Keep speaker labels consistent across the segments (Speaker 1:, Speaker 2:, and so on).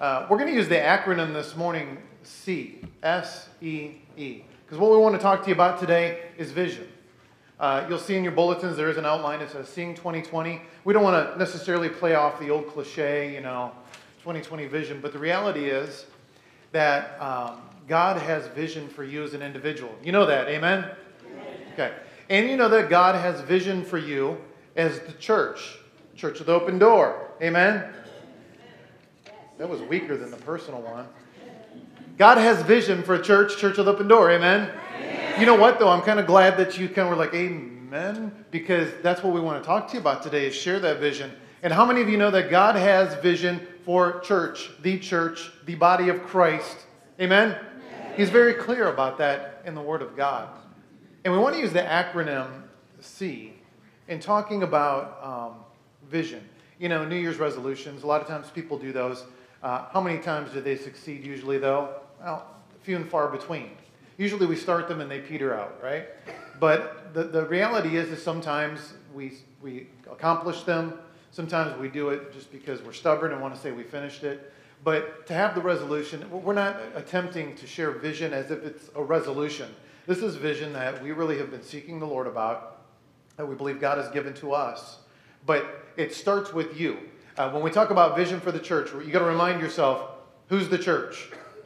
Speaker 1: We're going to use the acronym this morning, SEE, S-E-E, because what we want to talk to you about today is vision. You'll see in your bulletins there is an outline. It says Seeing 2020. We don't want to necessarily play off the old cliche, 2020 vision, but the reality is that God has vision for you as an individual. You know that, amen? Okay. And you know that God has vision for you as the church of the open door. Amen? That was weaker than the personal one. God has vision for a church of the open door. Amen? Amen. You know what, though? I'm kind of glad that you kind of were like, amen, because that's what we want to talk to you about today is share that vision. And how many of you know that God has vision for church, the body of Christ? Amen? Amen. He's very clear about that in the Word of God. And we want to use the acronym C in talking about vision. New Year's resolutions, a lot of times people do those. How many times do they succeed usually, though? Well, few and far between. Usually we start them and they peter out, right? But the reality is sometimes we accomplish them. Sometimes we do it just because we're stubborn and want to say we finished it. But to have the resolution, we're not attempting to share vision as if it's a resolution. This is vision that we really have been seeking the Lord about, that we believe God has given to us. But it starts with you. When we talk about vision for the church, you got to remind yourself, who's the church?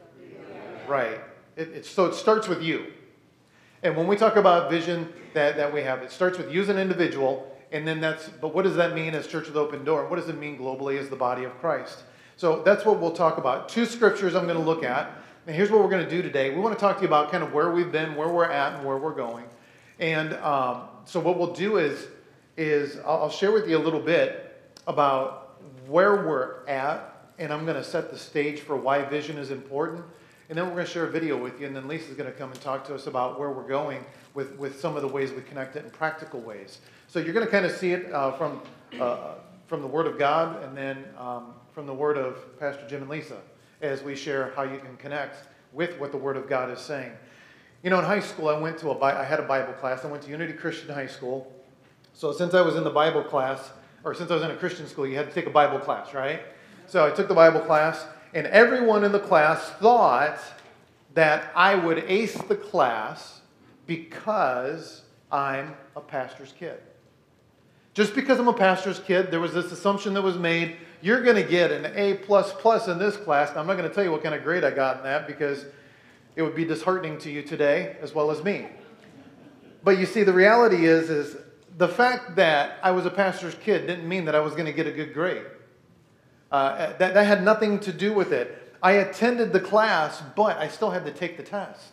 Speaker 1: Right. So it starts with you. And when we talk about vision that we have, it starts with you as an individual, and then but what does that mean as Church of the Open Door? What does it mean globally as the body of Christ? So that's what we'll talk about. 2 scriptures I'm going to look at. And here's what we're going to do today. We want to talk to you about kind of where we've been, where we're at, and where we're going. And so what we'll do is I'll share with you a little bit about where we're at, and I'm going to set the stage for why vision is important. And then we're going to share a video with you, and then Lisa's going to come and talk to us about where we're going with some of the ways we connect it in practical ways. So you're going to kind of see it from the Word of God, and then from the Word of Pastor Jim and Lisa, as we share how you can connect with what the Word of God is saying. In high school, I had a Bible class. I went to Unity Christian High School. So since I was in the Bible class, or since I was in a Christian school, you had to take a Bible class, right? So I took the Bible class, and everyone in the class thought that I would ace the class because I'm a pastor's kid. Just because I'm a pastor's kid, there was this assumption that was made, you're going to get an A++ in this class. Now, I'm not going to tell you what kind of grade I got in that because it would be disheartening to you today as well as me. But you see, the reality is the fact that I was a pastor's kid didn't mean that I was going to get a good grade. That had nothing to do with it. I attended the class, but I still had to take the test.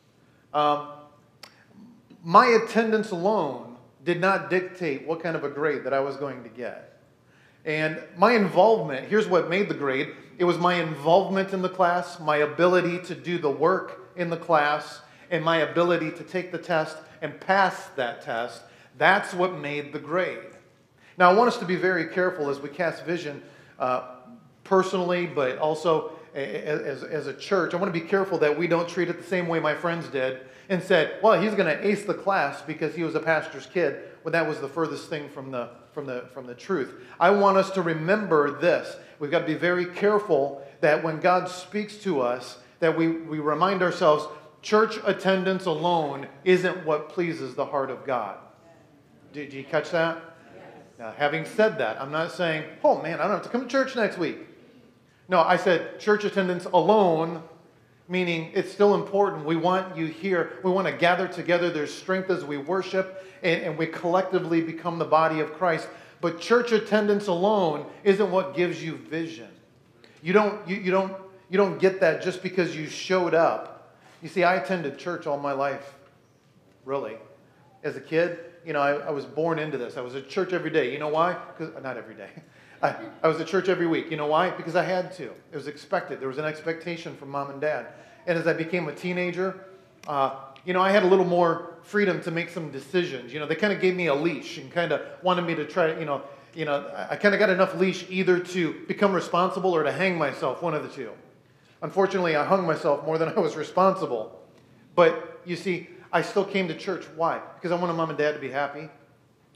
Speaker 1: My attendance alone did not dictate what kind of a grade that I was going to get. And my involvement, here's what made the grade. It was my involvement in the class, my ability to do the work in the class, and my ability to take the test and pass that test. That's what made the grade. Now, I want us to be very careful as we cast vision personally, but also as a church. I want to be careful that we don't treat it the same way my friends did and said, well, he's going to ace the class because he was a pastor's kid, when that was the furthest thing from the truth. I want us to remember this. We've got to be very careful that when God speaks to us, that we remind ourselves, church attendance alone isn't what pleases the heart of God. Did you catch that? Yes. Now, having said that, I'm not saying, oh man, I don't have to come to church next week. No, I said church attendance alone, meaning it's still important. We want you here. We want to gather together. There's strength as we worship and we collectively become the body of Christ. But church attendance alone isn't what gives you vision. You don't get that just because you showed up. You see, I attended church all my life, really. As a kid, I was born into this. I was at church every day. You know why? Because not every day. I was at church every week. You know why? Because I had to. It was expected. There was an expectation from mom and dad. And as I became a teenager, I had a little more freedom to make some decisions. They kind of gave me a leash and kind of wanted me to try, I kind of got enough leash either to become responsible or to hang myself, one of the two. Unfortunately, I hung myself more than I was responsible. But you see, I still came to church. Why? Because I wanted mom and dad to be happy.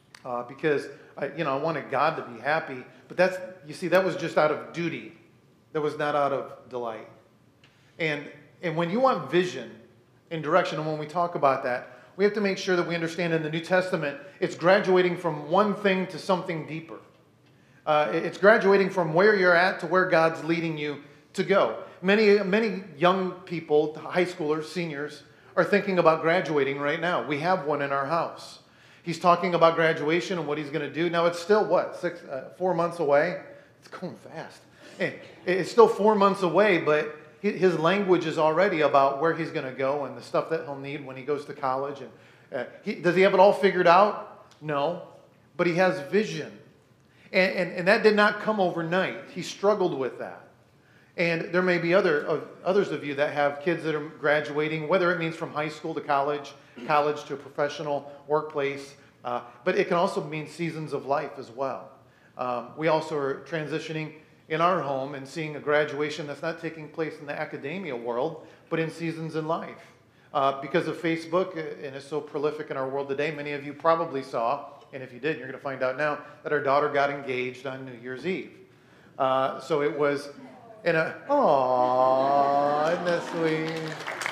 Speaker 1: Because I wanted God to be happy. But that was just out of duty. that was not out of delight. And when you want vision and direction, and when we talk about that, we have to make sure that we understand in the New Testament, it's graduating from one thing to something deeper. It's graduating from where you're at to where God's leading you to go. Many young people, high schoolers, seniors, are thinking about graduating right now. We have one in our house. He's talking about graduation and what he's going to do. Now, it's still, 4 months away? It's going fast. It's still 4 months away, but his language is already about where he's going to go and the stuff that he'll need when he goes to college. And does he have it all figured out? No, but he has vision. And that did not come overnight. He struggled with that. And there may be others of you that have kids that are graduating, whether it means from high school to college to a professional workplace, but it can also mean seasons of life as well. We also are transitioning in our home and seeing a graduation that's not taking place in the academia world, but in seasons in life. Because of Facebook, and it's so prolific in our world today, many of you probably saw, and if you did, you're going to find out now, that our daughter got engaged on New Year's Eve. So it was in a, aww, isn't that sweet?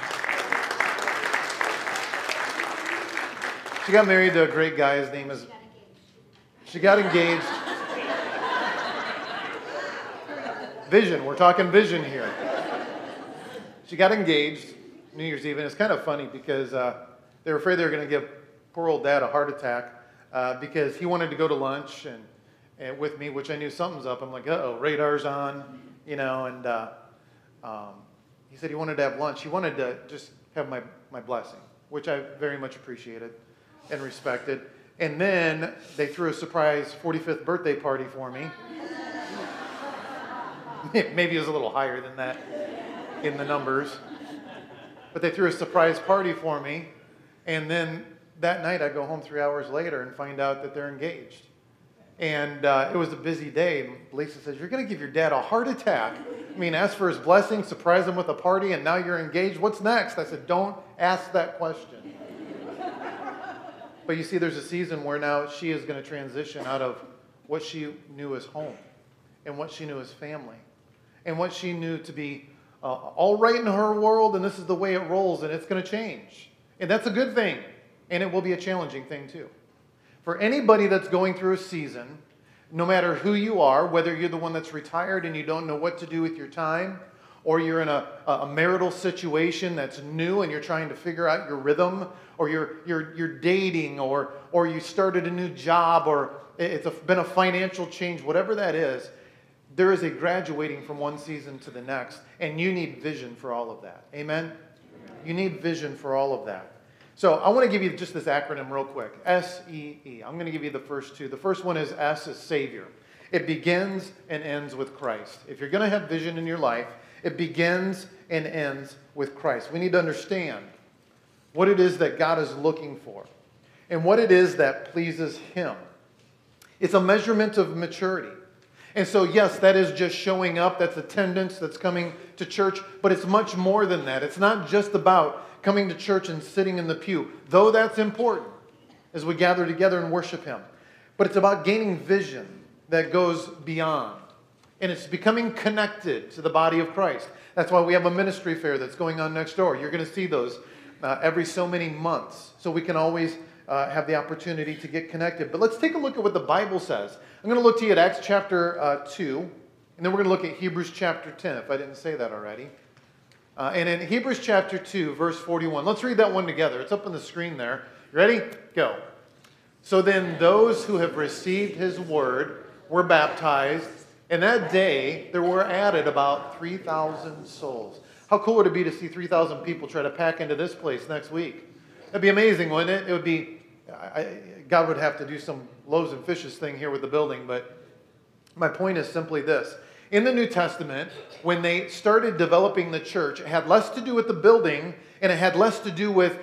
Speaker 1: She got married to a great guy. His name is... She got engaged. Vision. We're talking vision here. She got engaged New Year's Eve, and it's kind of funny because they were afraid they were going to give poor old dad a heart attack because he wanted to go to lunch and with me, which I knew something's up. I'm like, uh-oh, radar's on, and he said he wanted to have lunch. He wanted to just have my blessing, which I very much appreciated and respected. And then they threw a surprise 45th birthday party for me. Maybe it was a little higher than that in the numbers. But they threw a surprise party for me. And then that night I go home 3 hours later and find out that they're engaged. And it was a busy day. Lisa says, "You're going to give your dad a heart attack. I mean, ask for his blessing, surprise him with a party, and now you're engaged. What's next?" I said, "Don't ask that question." But you see, there's a season where now she is going to transition out of what she knew as home and what she knew as family and what she knew to be all right in her world, and this is the way it rolls, and it's going to change. And that's a good thing, and it will be a challenging thing too. For anybody that's going through a season, no matter who you are, whether you're the one that's retired and you don't know what to do with your time, or you're in a marital situation that's new and you're trying to figure out your rhythm, or you're dating, or you started a new job, or it's been a financial change, whatever that is, there is a graduating from one season to the next, and you need vision for all of that. Amen? You need vision for all of that. So I want to give you just this acronym real quick. S-E-E. I'm going to give you the first two. The first one is S is Savior. It begins and ends with Christ. If you're going to have vision in your life, it begins and ends with Christ. We need to understand what it is that God is looking for and what it is that pleases Him. It's a measurement of maturity. And so, yes, that is just showing up. That's attendance. That's coming to church. But it's much more than that. It's not just about coming to church and sitting in the pew, though that's important as we gather together and worship Him. But it's about gaining vision that goes beyond. And it's becoming connected to the body of Christ. That's why we have a ministry fair that's going on next door. You're going to see those every so many months. So we can always have the opportunity to get connected. But let's take a look at what the Bible says. I'm going to look to you at Acts chapter 2. And then we're going to look at Hebrews chapter 10, if I didn't say that already. And in Hebrews chapter 2, verse 41. Let's read that one together. It's up on the screen there. You ready? Go. So then those who have received His word were baptized. And that day, there were added about 3,000 souls. How cool would it be to see 3,000 people try to pack into this place next week? That'd be amazing, wouldn't it? It would be, God would have to do some loaves and fishes thing here with the building, but my point is simply this. In the New Testament, when they started developing the church, it had less to do with the building, and it had less to do with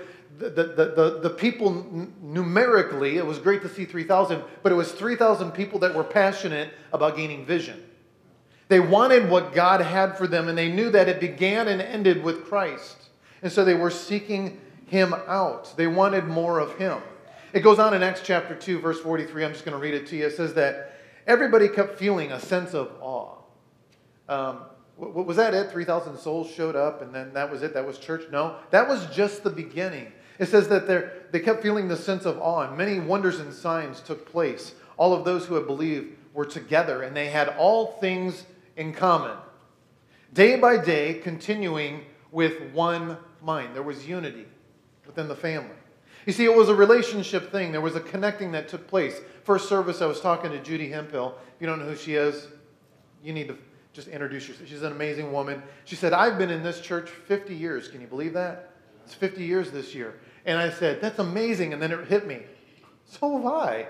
Speaker 1: the people numerically. It was great to see 3,000, but it was 3,000 people that were passionate about gaining vision. They wanted what God had for them, and they knew that it began and ended with Christ. And so they were seeking Him out. They wanted more of Him. It goes on in Acts chapter 2, verse 43. I'm just going to read it to you. It says that everybody kept feeling a sense of awe. Was that it? 3,000 souls showed up and then that was it? That was church? No, that was just the beginning. It says that they kept feeling the sense of awe, and many wonders and signs took place. All of those who had believed were together, and they had all things in common. Day by day, continuing with one mind. There was unity within the family. You see, it was a relationship thing. There was a connecting that took place. First service, I was talking to Judy Hemphill. If you don't know who she is, you need to just introduce yourself. She's an amazing woman. She said, I've been in this church 50 years. Can you believe that? It's 50 years this year. And I said, that's amazing. And then it hit me. So have I.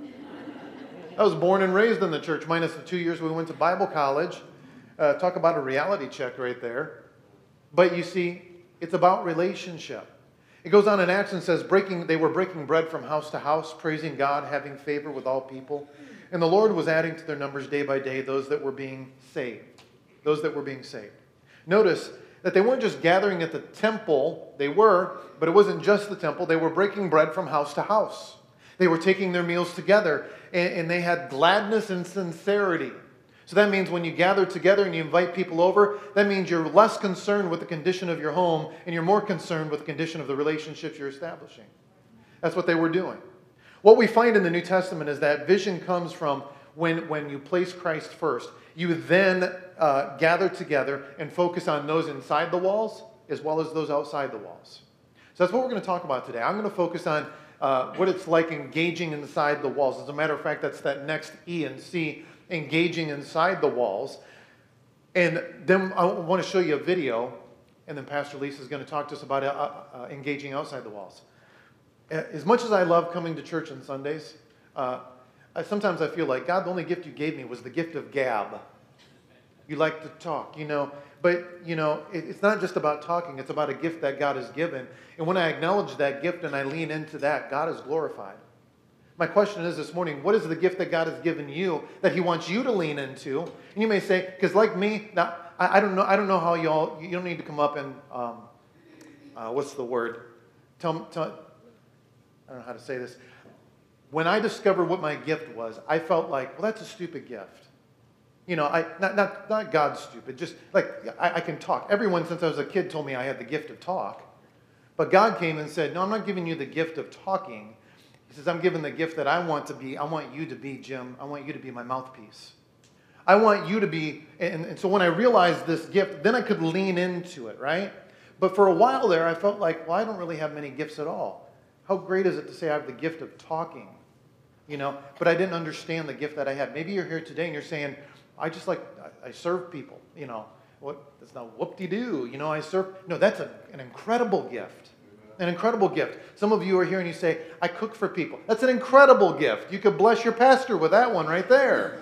Speaker 1: I was born and raised in the church, minus the 2 years we went to Bible college. Talk about a reality check right there. But you see, it's about relationship. It goes on in Acts and says, they were breaking bread from house to house, praising God, having favor with all people. And the Lord was adding to their numbers day by day those that were being saved. Those that were being saved. Notice that they weren't just gathering at the temple. They were, but it wasn't just the temple. They were breaking bread from house to house. They were taking their meals together, and they had gladness and sincerity. So that means when you gather together and you invite people over, that means you're less concerned with the condition of your home and you're more concerned with the condition of the relationships you're establishing. That's what they were doing. What we find in the New Testament is that vision comes from when you place Christ first. You then gather together and focus on those inside the walls as well as those outside the walls. So that's what we're going to talk about today. I'm going to focus on what it's like engaging inside the walls. As a matter of fact, that's that next E and C, engaging inside the walls. And then I want to show you a video, and then Pastor Lisa is going to talk to us about engaging outside the walls. As much as I love coming to church on Sundays, sometimes I feel like, God, the only gift you gave me was the gift of gab. You like to talk, but, it's not just about talking. It's about a gift that God has given. And when I acknowledge that gift and I lean into that, God is glorified. My question is this morning, what is the gift that God has given you that he wants you to lean into? And you may say, because like me, now, I don't know how you don't need to come up and, what's the word? I don't know how to say this. When I discovered what my gift was, I felt like, well, that's a stupid gift. Not God's stupid, just like I can talk. Everyone since I was a kid told me I had the gift of talk. But God came and said, no, I'm not giving you the gift of talking. He says, I'm giving the gift that I want you to be, Jim. I want you to be my mouthpiece. I want you to be, and so when I realized this gift, then I could lean into it, right? But for a while there, I felt like, well, I don't really have many gifts at all. How great is it to say I have the gift of talking? But I didn't understand the gift that I had. Maybe you're here today and you're saying, I serve people, that's not whoop-de-doo, I serve. No, that's an incredible gift. An incredible gift. Some of you are here and you say, I cook for people. That's an incredible gift. You could bless your pastor with that one right there.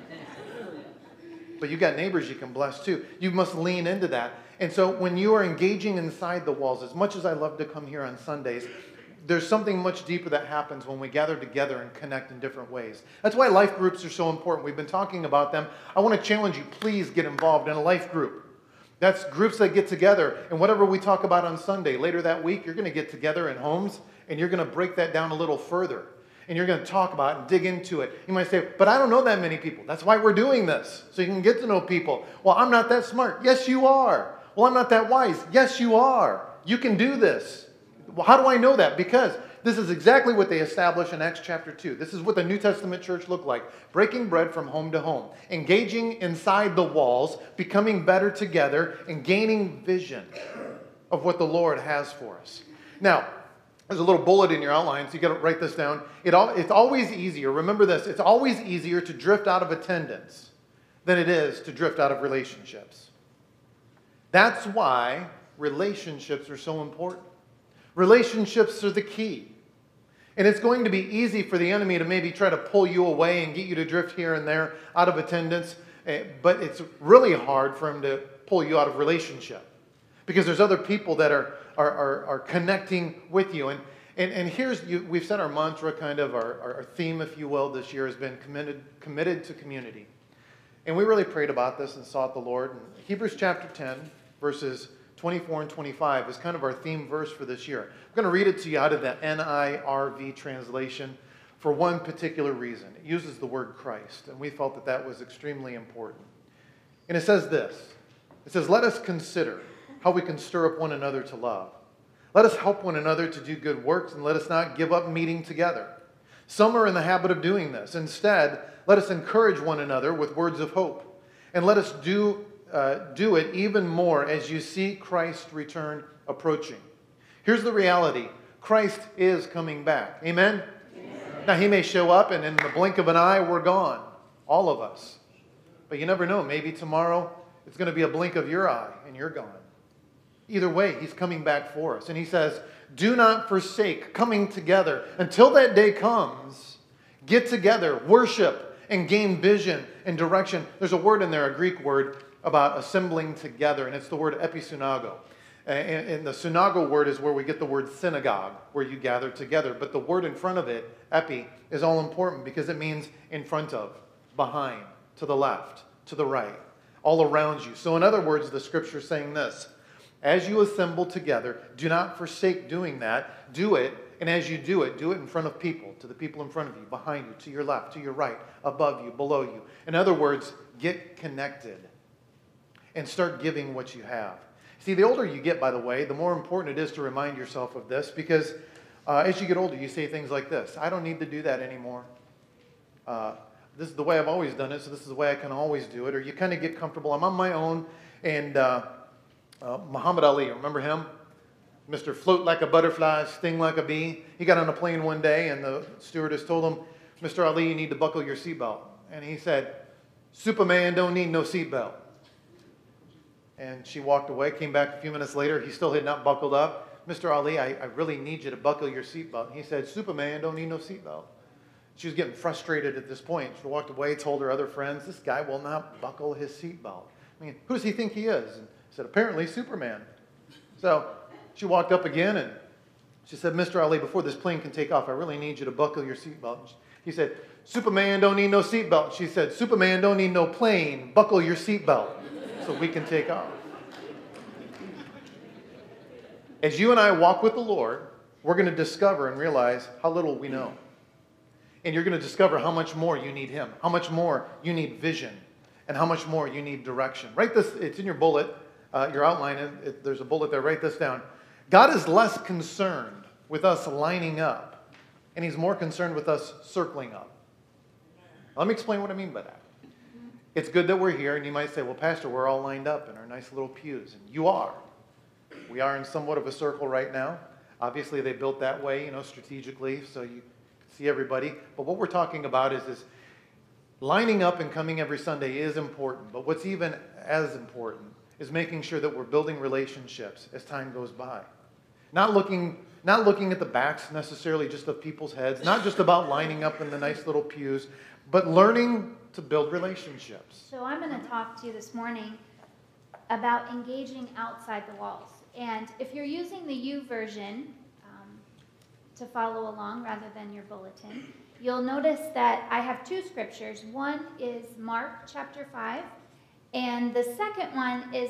Speaker 1: But you got neighbors you can bless too. You must lean into that. And so when you are engaging inside the walls, as much as I love to come here on Sundays, there's something much deeper that happens when we gather together and connect in different ways. That's why life groups are so important. We've been talking about them. I want to challenge you, please get involved in a life group. That's groups that get together, and whatever we talk about on Sunday, later that week, you're going to get together in homes, and you're going to break that down a little further. And you're going to talk about it and dig into it. You might say, but I don't know that many people. That's why we're doing this, so you can get to know people. Well, I'm not that smart. Yes, you are. Well, I'm not that wise. Yes, you are. You can do this. Well, how do I know that? Because this is exactly what they established in Acts chapter 2. This is what the New Testament church looked like. Breaking bread from home to home. Engaging inside the walls. Becoming better together. And gaining vision of what the Lord has for us. Now, there's a little bullet in your outline, so you got to write this down. It's always easier. Remember this. It's always easier to drift out of attendance than it is to drift out of relationships. That's why relationships are so important. Relationships are the key. And it's going to be easy for the enemy to maybe try to pull you away and get you to drift here and there out of attendance. But it's really hard for him to pull you out of relationship. Because there's other people that are connecting with you. And we've said our mantra, kind of our theme, if you will, this year has been committed to community. And we really prayed about this and sought the Lord. And Hebrews chapter 10, verses 24 and 25 is kind of our theme verse for this year. I'm going to read it to you out of the NIRV translation for one particular reason. It uses the word Christ, and we felt that was extremely important. And it says this, It says, let us consider how we can stir up one another to love. Let us help one another to do good works, and let us not give up meeting together. Some are in the habit of doing this. Instead, let us encourage one another with words of hope. And let us do it even more as you see Christ's return approaching. Here's the reality. Christ is coming back. Amen? Amen? Now, he may show up, and in the blink of an eye, we're gone. All of us. But you never know. Maybe tomorrow, it's going to be a blink of your eye, and you're gone. Either way, he's coming back for us. And he says, do not forsake coming together. Until that day comes, get together, worship, and gain vision and direction. There's a word in there, a Greek word, about assembling together, and it's the word episunago. And the synagogue word is where we get the word synagogue, where you gather together. But the word in front of it, epi, is all important because it means in front of, behind, to the left, to the right, all around you. So in other words, the scripture is saying this. As you assemble together, do not forsake doing that. Do it, and as you do it in front of people, to the people in front of you, behind you, to your left, to your right, above you, below you. In other words, get connected and start giving what you have. See, the older you get, by the way, the more important it is to remind yourself of this because as you get older, you say things like this. I don't need to do that anymore. This is the way I've always done it, so this is the way I can always do it. Or you kind of get comfortable. I'm on my own, and Muhammad Ali, remember him? Mr. Float like a butterfly, sting like a bee. He got on a plane one day, and the stewardess told him, Mr. Ali, you need to buckle your seatbelt. And he said, Superman don't need no seatbelt. And she walked away, came back a few minutes later. He still had not buckled up. Mr. Ali, I really need you to buckle your seatbelt. And he said, Superman don't need no seatbelt. She was getting frustrated at this point. She walked away, told her other friends, this guy will not buckle his seatbelt. I mean, who does he think he is? And he said, apparently Superman. So she walked up again and she said, Mr. Ali, before this plane can take off, I really need you to buckle your seatbelt. He said, Superman don't need no seatbelt. She said, Superman don't need no plane. Buckle your seatbelt so we can take off. As you and I walk with the Lord, we're going to discover and realize how little we know. And you're going to discover how much more you need him, how much more you need vision, and how much more you need direction. Write this, it's in your bullet, your outline, there's a bullet there, write this down. God is less concerned with us lining up, and he's more concerned with us circling up. Let me explain what I mean by that. It's good that we're here, and you might say, well, Pastor, we're all lined up in our nice little pews. And you are. We are in somewhat of a circle right now. Obviously, they built that way, strategically, so you can see everybody. But what we're talking about is lining up and coming every Sunday is important. But what's even as important is making sure that we're building relationships as time goes by. Not looking at the backs necessarily just of people's heads, not just about lining up in the nice little pews, but learning to build relationships.
Speaker 2: So I'm going to talk to you this morning about engaging outside the walls. And if you're using the U version to follow along rather than your bulletin, you'll notice that I have two scriptures. One is Mark chapter 5, and the second one is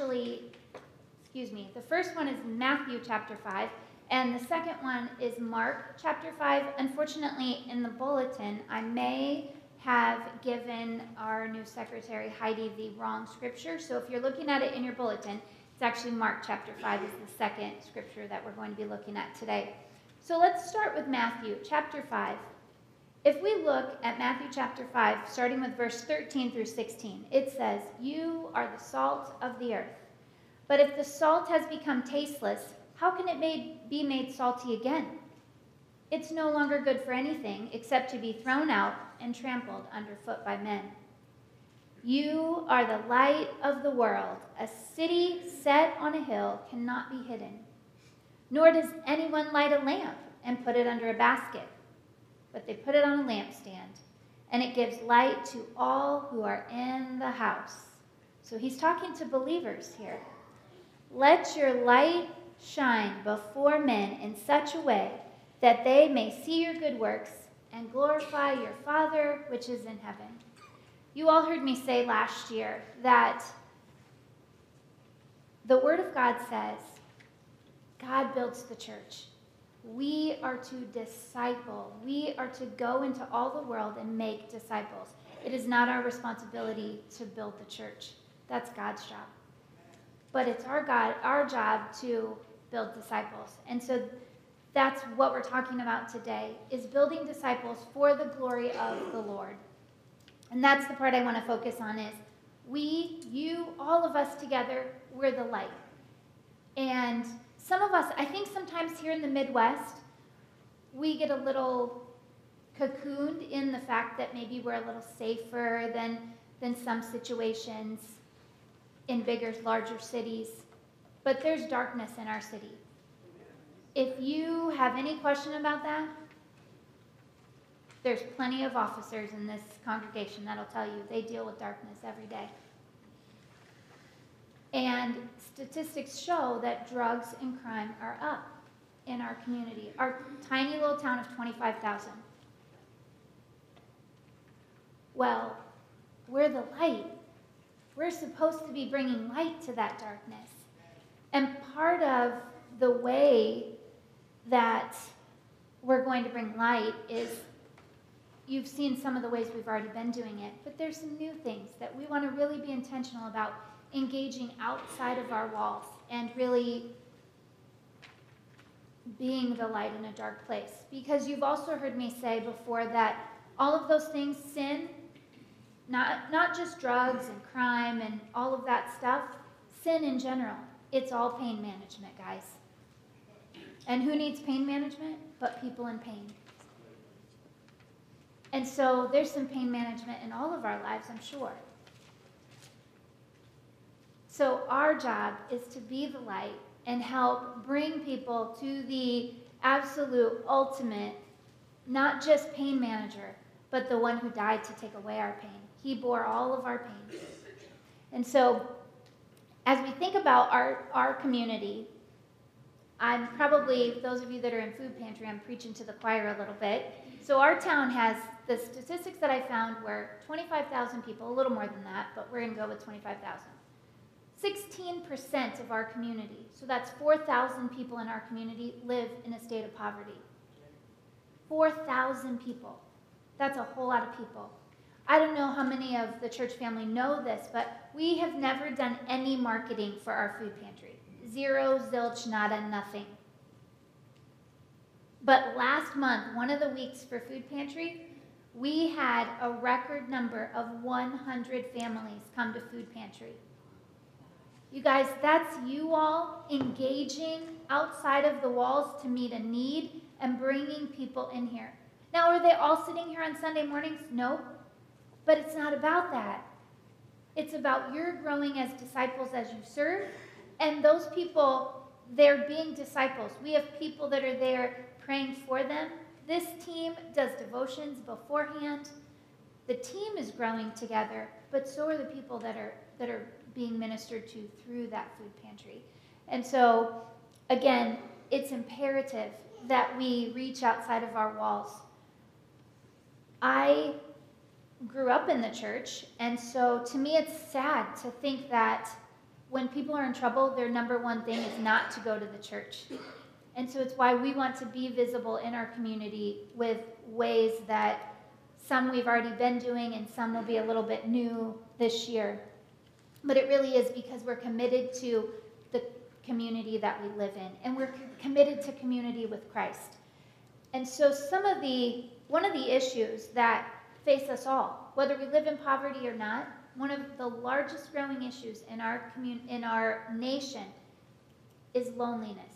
Speaker 2: the first one is Matthew chapter 5, and the second one is Mark chapter 5. Unfortunately, in the bulletin, I may have given our new secretary, Heidi, the wrong scripture. So if you're looking at it in your bulletin, it's actually Mark chapter 5 is the second scripture that we're going to be looking at today. So let's start with Matthew chapter 5. If we look at Matthew chapter 5, starting with verse 13 through 16, it says, "You are the salt of the earth. But if the salt has become tasteless, how can it be made salty again? It's no longer good for anything except to be thrown out and trampled underfoot by men. You are the light of the world. A city set on a hill cannot be hidden. Nor does anyone light a lamp and put it under a basket, but they put it on a lampstand, and it gives light to all who are in the house." So he's talking to believers here. "Let your light shine before men in such a way that they may see your good works and glorify your Father which is in heaven." You all heard me say last year that the Word of God says God builds the church. We are to disciple. We are to go into all the world and make disciples. It is not our responsibility to build the church. That's God's job. but it's our job to build disciples. And so that's what we're talking about today, is building disciples for the glory of the Lord. And that's the part I want to focus on is all of us together, we're the light. And some of us, I think sometimes here in the Midwest, we get a little cocooned in the fact that maybe we're a little safer than some situations in bigger, larger cities. But there's darkness in our city. If you have any question about that, there's plenty of officers in this congregation that'll tell you they deal with darkness every day. And statistics show that drugs and crime are up in our community, our tiny little town of 25,000. Well, we're the light. We're supposed to be bringing light to that darkness. And part of the way that we're going to bring light is, you've seen some of the ways we've already been doing it, but there's some new things that we want to really be intentional about engaging outside of our walls and really being the light in a dark place. Because you've also heard me say before that all of those things, sin, not just drugs and crime and all of that stuff, sin in general, it's all pain management, guys. And who needs pain management but people in pain? And so there's some pain management in all of our lives, I'm sure. So our job is to be the light and help bring people to the absolute ultimate, not just pain manager, but the one who died to take away our pain. He bore all of our pain. And so as we think about our community, I'm probably, those of you that are in food pantry, I'm preaching to the choir a little bit. So our town has, the statistics that I found were 25,000 people, a little more than that, but we're going to go with 25,000. 16% of our community, so that's 4,000 people in our community, live in a state of poverty. 4,000 people. That's a whole lot of people. I don't know how many of the church family know this, but we have never done any marketing for our food pantry. Zero, zilch, nada, nothing. But last month, one of the weeks for food pantry, we had a record number of 100 families come to food pantry. You guys, that's you all engaging outside of the walls to meet a need and bringing people in here. Now, are they all sitting here on Sunday mornings? Nope. But it's not about that. It's about your growing as disciples as you serve, and those people, they're being disciples. We have people that are there praying for them. This team does devotions beforehand. The team is growing together, but so are the people that are being ministered to through that food pantry. And so, again, it's imperative that we reach outside of our walls. I grew up in the church, and so to me it's sad to think that when people are in trouble, their number one thing is not to go to the church. And so it's why we want to be visible in our community with ways that some we've already been doing and some will be a little bit new this year. But it really is because we're committed to the community that we live in, and we're committed to community with Christ. And so one of the issues that face us all, whether we live in poverty or not, one of the largest growing issues in our nation is loneliness.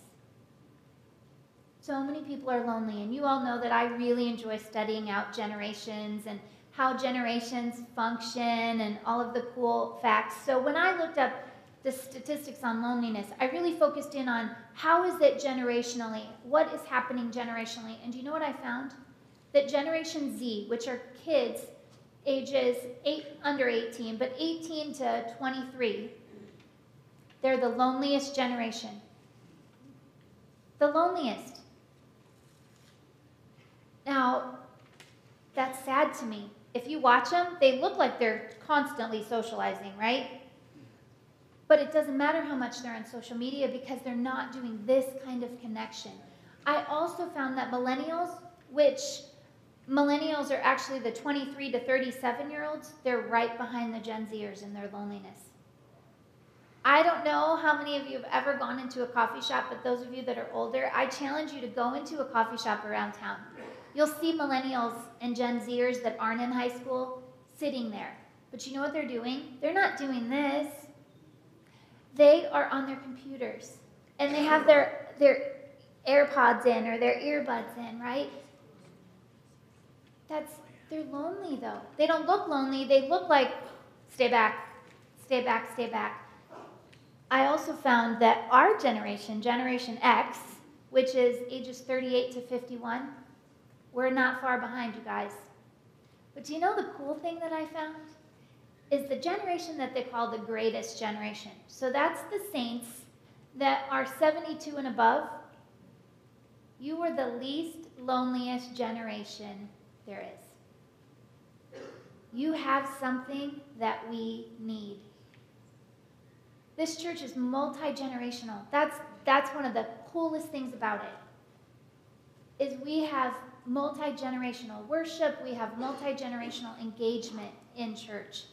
Speaker 2: So many people are lonely, and you all know that I really enjoy studying out generations and how generations function and all of the cool facts. So when I looked up the statistics on loneliness, I really focused in on how is it generationally, what is happening generationally, and do you know what I found? That Generation Z, which are kids ages under 18, but 18 to 23, they're the loneliest generation. The loneliest. Now, that's sad to me. If you watch them, they look like they're constantly socializing, right? But it doesn't matter how much they're on social media because they're not doing this kind of connection. I also found that millennials are actually the 23 to 37-year-olds. They're right behind the Gen Zers in their loneliness. I don't know how many of you have ever gone into a coffee shop, but those of you that are older, I challenge you to go into a coffee shop around town. You'll see millennials and Gen Zers that aren't in high school sitting there. But you know what they're doing? They're not doing this. They are on their computers, and they have their AirPods in or their earbuds in, right? They're lonely, though. They don't look lonely. They look like, stay back, stay back, stay back. I also found that our generation, Generation X, which is ages 38 to 51, we're not far behind, you guys. But do you know the cool thing that I found? Is the generation that they call the greatest generation. So that's the saints that are 72 and above. You are the least loneliest generation there is. You have something that we need. This church is multi-generational. That's one of the coolest things about it, is we have multi-generational worship, we have multi-generational engagement in church.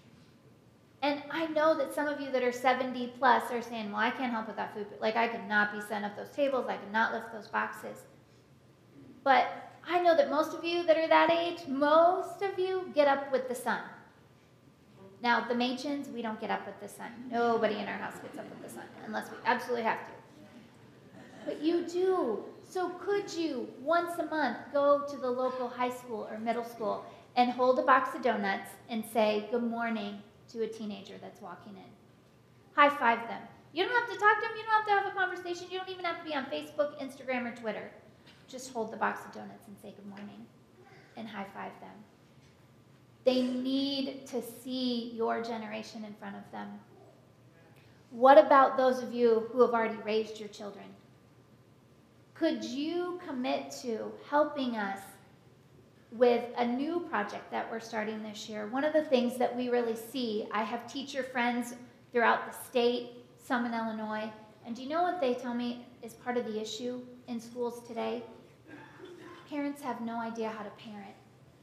Speaker 2: And I know that some of you that are 70 plus are saying, well, I can't help with that food. Like, I could not be setting up those tables. I could not lift those boxes. But I know that most of you that are that age, most of you get up with the sun. Now, the Machins, we don't get up with the sun. Nobody in our house gets up with the sun, unless we absolutely have to. But you do. So could you, once a month, go to the local high school or middle school and hold a box of donuts and say good morning to a teenager that's walking in? High five them. You don't have to talk to them. You don't have to have a conversation. You don't even have to be on Facebook, Instagram, or Twitter. Just hold the box of donuts and say good morning and high five them. They need to see your generation in front of them. What about those of you who have already raised your children? Could you commit to helping us with a new project that we're starting this year? One of the things that we really see, I have teacher friends throughout the state, some in Illinois, and do you know what they tell me is part of the issue in schools today? Parents have no idea how to parent.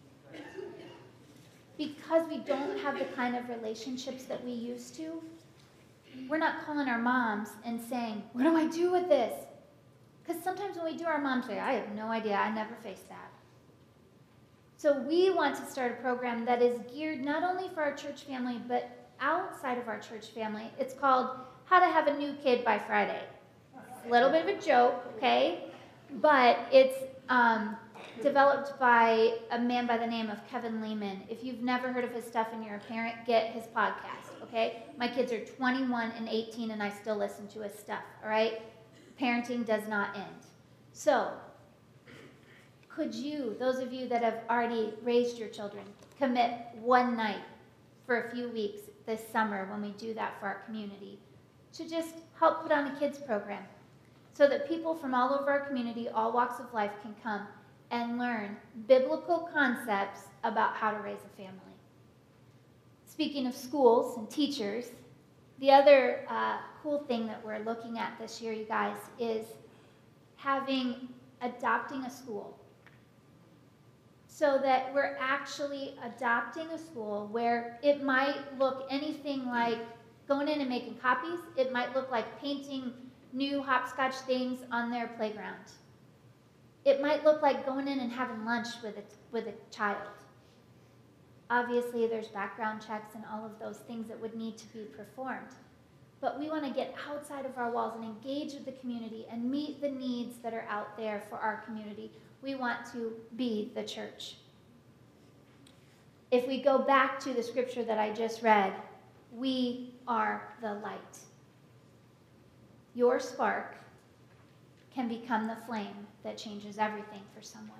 Speaker 2: Because we don't have the kind of relationships that we used to, we're not calling our moms and saying, what do I do with this? Because sometimes when we do, our moms say, I have no idea, I never faced that. So we want to start a program that is geared not only for our church family, but outside of our church family. It's called How to Have a New Kid by Friday. A little bit of a joke, okay? But it's developed by a man by the name of Kevin Lehman. If you've never heard of his stuff and you're a parent, get his podcast, okay? My kids are 21 and 18, and I still listen to his stuff, all right? Parenting does not end. So, could you, those of you that have already raised your children, commit one night for a few weeks this summer when we do that for our community to just help put on a kids program so that people from all over our community, all walks of life, can come and learn biblical concepts about how to raise a family. Speaking of schools and teachers, the other cool thing that we're looking at this year, you guys, is adopting a school. So that we're actually adopting a school where it might look anything like going in and making copies. It might look like painting new hopscotch things on their playground. It might look like going in and having lunch with a child. Obviously, there's background checks and all of those things that would need to be performed. But we want to get outside of our walls and engage with the community and meet the needs that are out there for our community. We want to be the church. If we go back to the scripture that I just read, we are the light. Your spark can become the flame that changes everything for someone.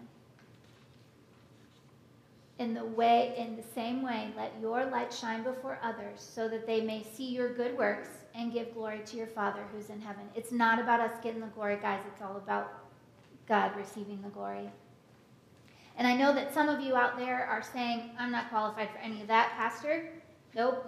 Speaker 2: In the same way, let your light shine before others so that they may see your good works and give glory to your Father who's in heaven. It's not about us getting the glory, guys. It's all about God receiving the glory. And I know that some of you out there are saying, I'm not qualified for any of that, Pastor. Nope.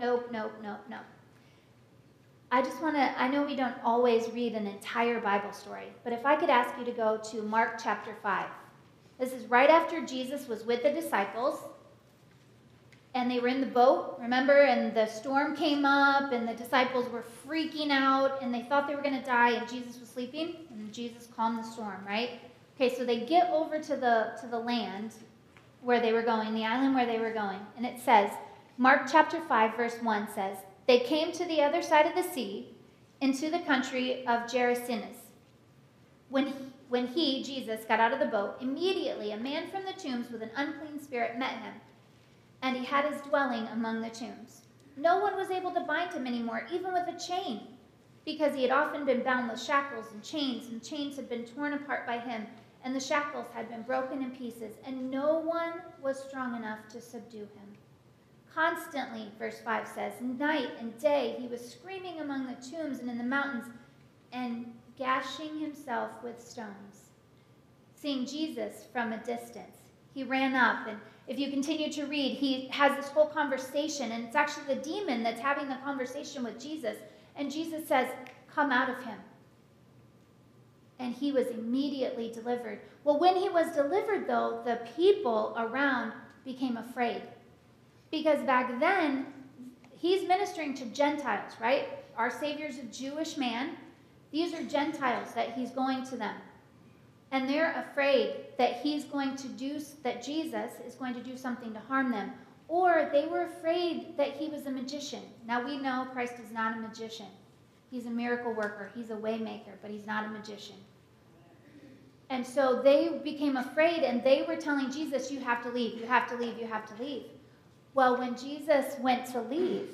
Speaker 2: I know we don't always read an entire Bible story, but if I could ask you to go to Mark chapter 5. This is right after Jesus was with the disciples, And they were in the boat, remember? And the storm came up, and the disciples were freaking out, and they thought they were going to die, and Jesus was sleeping, and Jesus calmed the storm, right? Okay, so they get over to the land where they were going, the island where they were going. And it says, Mark chapter 5, verse 1 says, they came to the other side of the sea, into the country of Gerasenes. When he, Jesus, got out of the boat, immediately a man from the tombs with an unclean spirit met him, and he had his dwelling among the tombs. No one was able to bind him anymore, even with a chain, because he had often been bound with shackles and chains had been torn apart by him, and the shackles had been broken in pieces, and no one was strong enough to subdue him. Constantly, verse 5 says, night and day he was screaming among the tombs and in the mountains, and gashing himself with stones. Seeing Jesus from a distance, he ran up, and if you continue to read, he has this whole conversation, and it's actually the demon that's having the conversation with Jesus, and Jesus says, come out of him. And he was immediately delivered. Well, when he was delivered, though, the people around became afraid. Because back then, he's ministering to Gentiles, right? Our Savior's a Jewish man. These are Gentiles that he's going to them. And they're afraid that that Jesus is going to do something to harm them. Or they were afraid that he was a magician. Now we know Christ is not a magician. He's a miracle worker. He's a way maker, but he's not a magician. And so they became afraid, and they were telling Jesus, you have to leave, you have to leave, you have to leave. Well, when Jesus went to leave,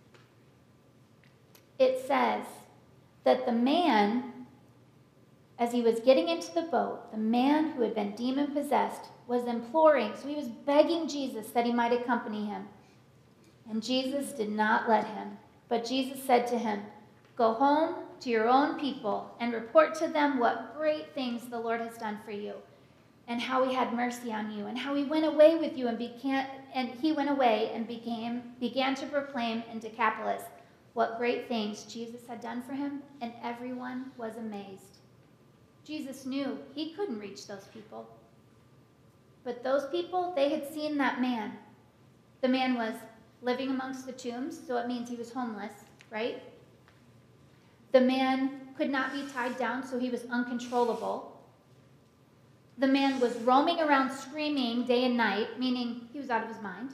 Speaker 2: it says that the man, as he was getting into the boat, the man who had been demon-possessed was imploring, so he was begging Jesus that he might accompany him. And Jesus did not let him. But Jesus said to him, go home to your own people and report to them what great things the Lord has done for you, and how he had mercy on you, and how he went away with you he went away and began to proclaim in Decapolis what great things Jesus had done for him, and everyone was amazed. Jesus knew he couldn't reach those people. But those people, they had seen that man. The man was living amongst the tombs, so it means he was homeless, right? The man could not be tied down, so he was uncontrollable. The man was roaming around screaming day and night, meaning he was out of his mind.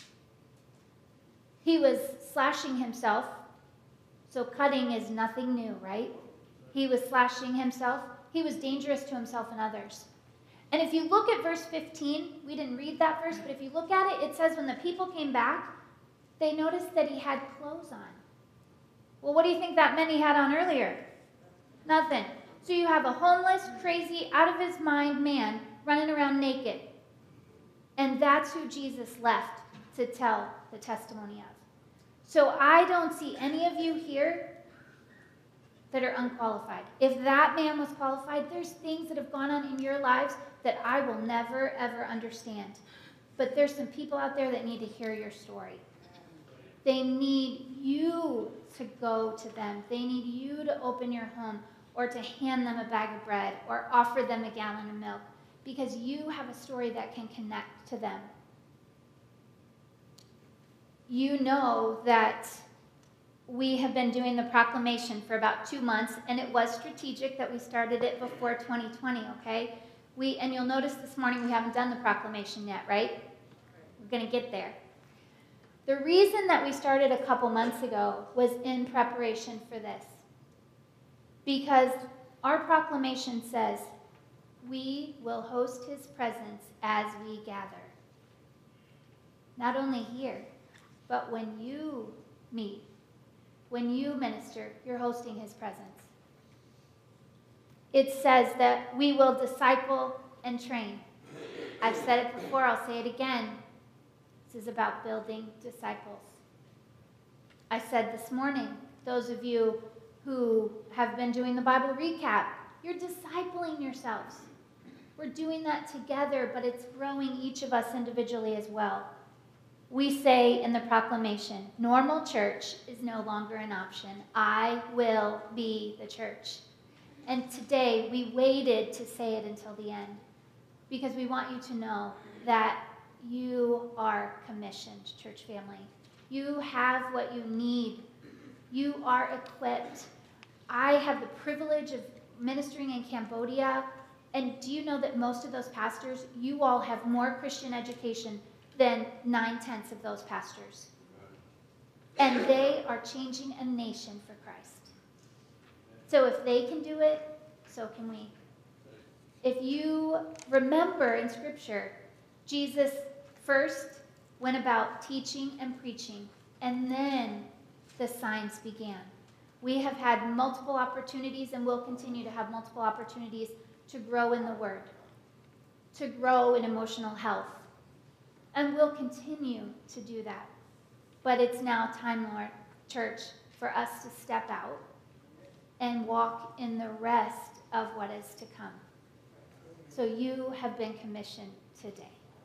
Speaker 2: He was slashing himself, so cutting is nothing new, right? He was slashing himself. He was dangerous to himself and others. And if you look at verse 15, we didn't read that verse, but if you look at it, it says when the people came back, they noticed that he had clothes on. Well, what do you think that meant he had on earlier? Nothing. So you have a homeless, crazy, out of his mind man running around naked. And that's who Jesus left to tell the testimony of. So I don't see any of you here that are unqualified. If that man was qualified, there's things that have gone on in your lives that I will never, ever understand. But there's some people out there that need to hear your story. They need you to go to them. They need you to open your home, or to hand them a bag of bread, or offer them a gallon of milk, because you have a story that can connect to them. You know that we have been doing the proclamation for about 2 months, and it was strategic that we started it before 2020, okay? And you'll notice this morning we haven't done the proclamation yet, right? We're going to get there. The reason that we started a couple months ago was in preparation for this. Because our proclamation says, we will host his presence as we gather. Not only here, but when you meet, when you minister, you're hosting his presence. It says that we will disciple and train. I've said it before, I'll say it again. This is about building disciples. I said this morning, those of you who have been doing the Bible recap, you're discipling yourselves. We're doing that together, but it's growing each of us individually as well. We say in the proclamation, normal church is no longer an option. I will be the church. And today we waited to say it until the end, because we want you to know that you are commissioned, church family. You have what you need. You are equipped. I have the privilege of ministering in Cambodia, and do you know that most of those pastors, you all have more Christian education than 9/10 of those pastors. And they are changing a nation for Christ. So if they can do it, so can we. If you remember in Scripture, Jesus first went about teaching and preaching, and then the signs began. We have had multiple opportunities and will continue to have multiple opportunities to grow in the Word, to grow in emotional health. And we'll continue to do that. But it's now time, Lord, church, for us to step out and walk in the rest of what is to come. So you have been commissioned today.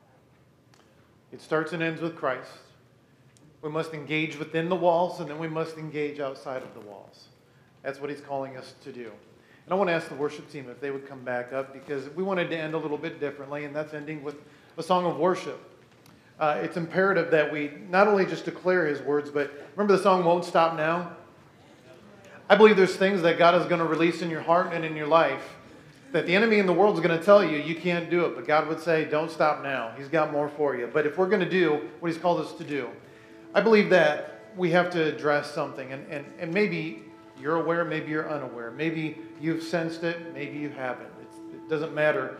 Speaker 1: It starts and ends with Christ. We must engage within the walls, and then we must engage outside of the walls. That's what he's calling us to do. And I want to ask the worship team if they would come back up, because we wanted to end a little bit differently, and that's ending with a song of worship. It's imperative that we not only just declare his words, but remember the song Won't Stop Now? I believe there's things that God is going to release in your heart and in your life that the enemy in the world is going to tell you, you can't do it. But God would say, don't stop now. He's got more for you. But if we're going to do what he's called us to do, I believe that we have to address something. And maybe you're aware, maybe you're unaware. Maybe you've sensed it, maybe you haven't. It doesn't matter.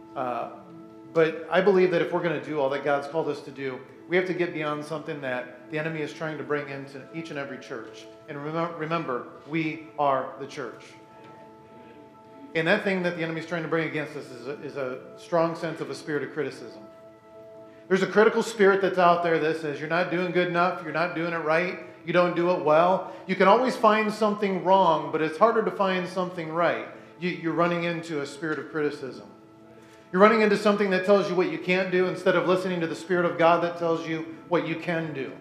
Speaker 1: But I believe that if we're going to do all that God's called us to do, we have to get beyond something that the enemy is trying to bring into each and every church. And remember, we are the church. And that thing that the enemy is trying to bring against us is a strong sense of a spirit of criticism. There's a critical spirit that's out there that says you're not doing good enough, you're not doing it right, you don't do it well. You can always find something wrong, but it's harder to find something right. You're running into a spirit of criticism. You're running into something that tells you what you can't do instead of listening to the Spirit of God that tells you what you can do.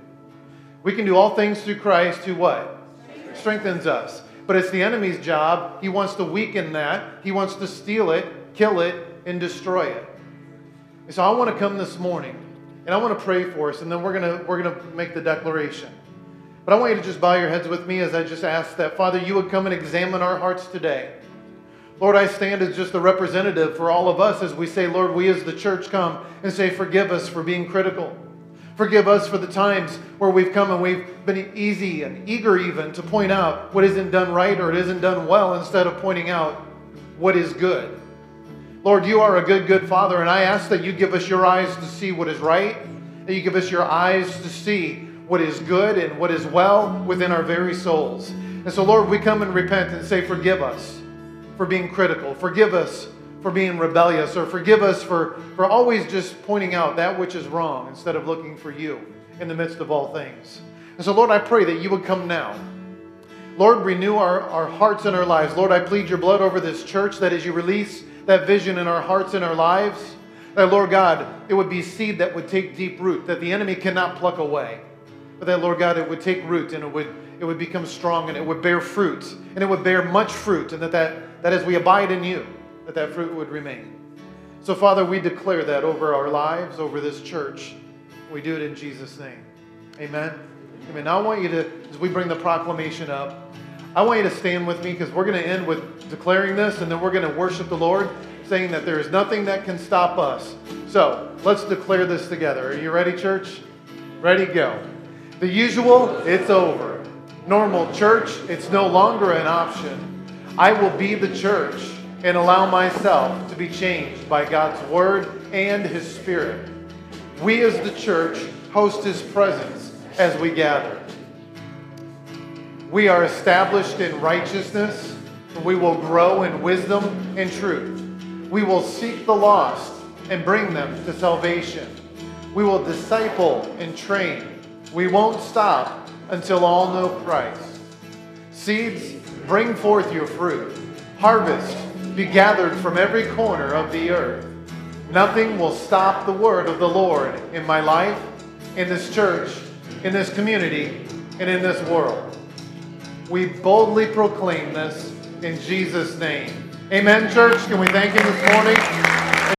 Speaker 1: We can do all things through Christ who what? Strengthens us. But it's the enemy's job. He wants to weaken that. He wants to steal it, kill it, and destroy it. And so I want to come this morning, and I want to pray for us, and then we're gonna make the declaration. But I want you to just bow your heads with me as I just ask that, Father, you would come and examine our hearts today. Lord, I stand as just a representative for all of us as we say, Lord, we as the church come and say, forgive us for being critical. Forgive us for the times where we've come and we've been easy and eager even to point out what isn't done right or it isn't done well instead of pointing out what is good. Lord, you are a good, good Father, and I ask that you give us your eyes to see what is right, that you give us your eyes to see what is good and what is well within our very souls. And so, Lord, we come and repent and say, forgive us for being critical. Forgive us for being rebellious, or forgive us for always just pointing out that which is wrong instead of looking for you in the midst of all things. And so, Lord, I pray that you would come now. Lord, renew our hearts and our lives. Lord, I plead your blood over this church, that as you release that vision in our hearts and our lives, that, Lord God, it would be seed that would take deep root, that the enemy cannot pluck away. But that, Lord God, it would take root and it would become strong and it would bear fruit and it would bear much fruit, and that as we abide in you, that fruit would remain. So, Father, we declare that over our lives, over this church. We do it in Jesus' name. Amen. Amen. Now I want you to, as we bring the proclamation up, I want you to stand with me, because we're going to end with declaring this, and then we're going to worship the Lord, saying that there is nothing that can stop us. So, let's declare this together. Are you ready, church? Ready, go. The usual, it's over. Normal church, it's no longer an option. I will be the church and allow myself to be changed by God's Word and His Spirit. We as the church host His presence as we gather. We are established in righteousness, and we will grow in wisdom and truth. We will seek the lost and bring them to salvation. We will disciple and train. We won't stop until all know Christ. Seeds, bring forth your fruit. Harvest, be gathered from every corner of the earth. Nothing will stop the word of the Lord in my life, in this church, in this community, and in this world. We boldly proclaim this in Jesus' name. Amen, church. Can we thank Him this morning?